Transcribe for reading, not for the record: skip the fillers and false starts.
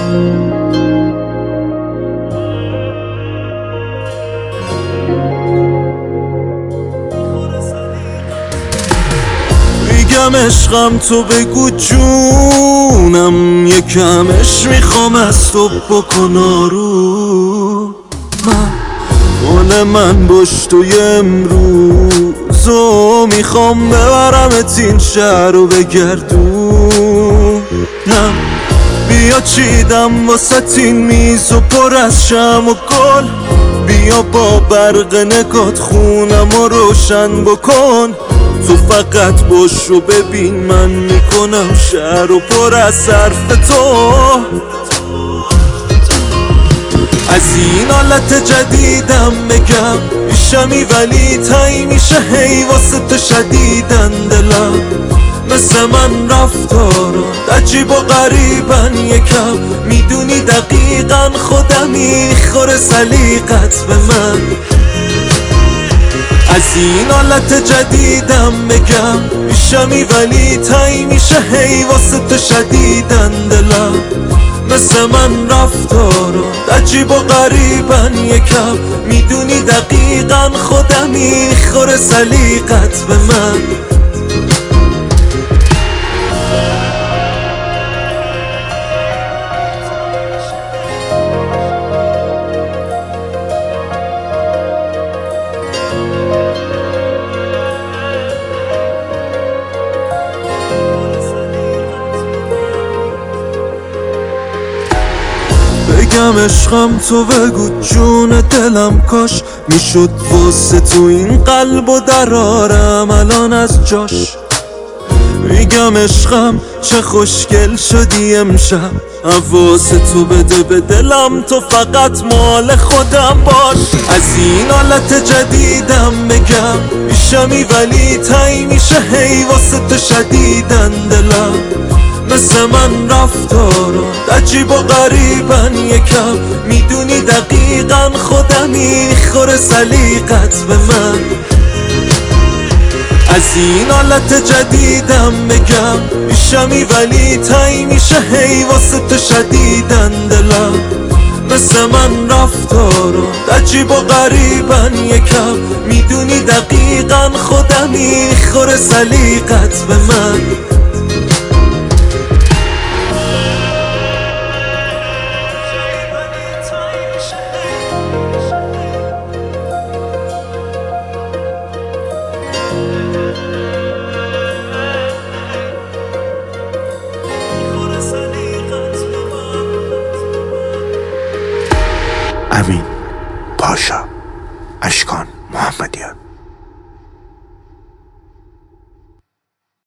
میگم عشقم تو بگو جونم، یکمش میخوام از تو بکن آروم. مال من باش توی امروزو میخوام ببرمت این شهر رو بگردونم. بیا چیدم واسه این میز و پر از شم و گل، بیا با برق نگات خونم و روشن بکن. تو فقط باش و ببین من میکنم شهر و پر از حرف تو. از این حالت جدیدم بگم میشمی ولی تایی میشه هی واسه تو شدیدن دلم. مثل من رفتارات عجیب و غریبن یکم، میدونی دقیقا خودم میخوره سلیقت به من. از این حالت جدیدم بگم میشمی ولی تایی میشه هی واسه تو شدیدن دلم. مثل من رفتارات عجیب و غریبن یکم، میدونی دقیقا خودم میخوره سلیقت به من. بگم عشقم تو بگو جون دلم، کاش میشد واسه تو این قلب و درارم الان از جاش. میگم عشقم چه خوشگل شدی امشب، حواس تو بده به دلم، تو فقط مال خودم باش. از این حالت جدیدم بگم میشمی ولی تایی میشه هی واسه تو شدیدن دلم. مثل من رفتارات عجیب و غریبن یکم، میدونی دقیقا خودم میخوره سلیقت به من. از این حالت جدیدم بگم میشمی ولی تایی میشه هی واسه تو شدیدن دلم. مثل من رفتارات عجیب و غریبن یکم، میدونی دقیقا خودم میخوره سلیقت به من. امین پاشا، اشکان محمدیان.